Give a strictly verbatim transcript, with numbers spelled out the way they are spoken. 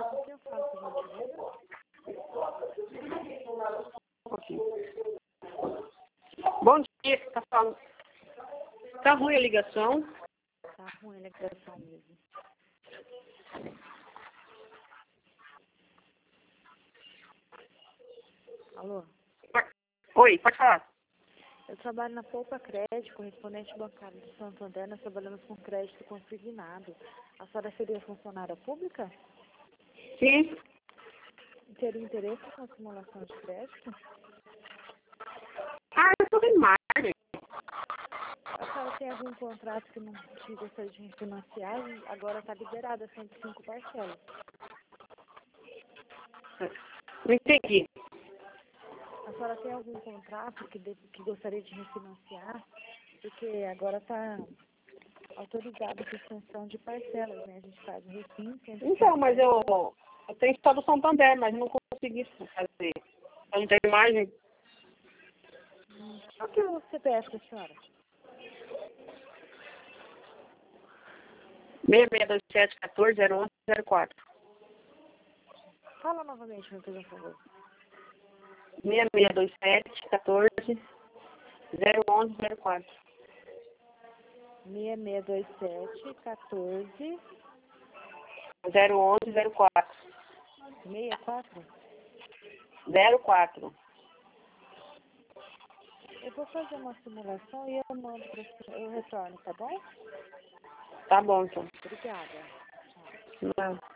Com quem eu falo, por gentileza? Aqui. Bom dia, tá falando. Tá ruim a ligação. Tá ruim a ligação mesmo. Alô? Oi, pode falar. Eu trabalho na Poupa Crédito, correspondente bancário de Santo André. Nós trabalhamos com crédito consignado. A senhora seria funcionária pública? Sim. Teria interesse na simulação de crédito? Ah, eu tô bem margem. A senhora tem algum contrato que não que gostaria de refinanciar? Agora está liberada cento e cinco parcelas. Não entendi. A senhora tem algum contrato que, de, que gostaria de refinanciar? Porque agora está autorizada a extensão de parcelas, né? A gente faz o refim. Então, mas eu, eu tenho só do Santander, mas não consegui fazer. Eu não tenho margem. Hum, qual que é o C P F da senhora? seis seis dois sete, um quatro, zero um, zero quatro. Fala novamente, meu por favor. seis seis dois sete, um quatro, zero um, zero quatro. seis seis dois sete, um quatro, zero um, zero quatro. sessenta e quatro? zero quatro. Eu vou fazer uma simulação e eu mando para você, eu retorno, tá bom? Tá bom, então. Obrigada. Tchau. Não.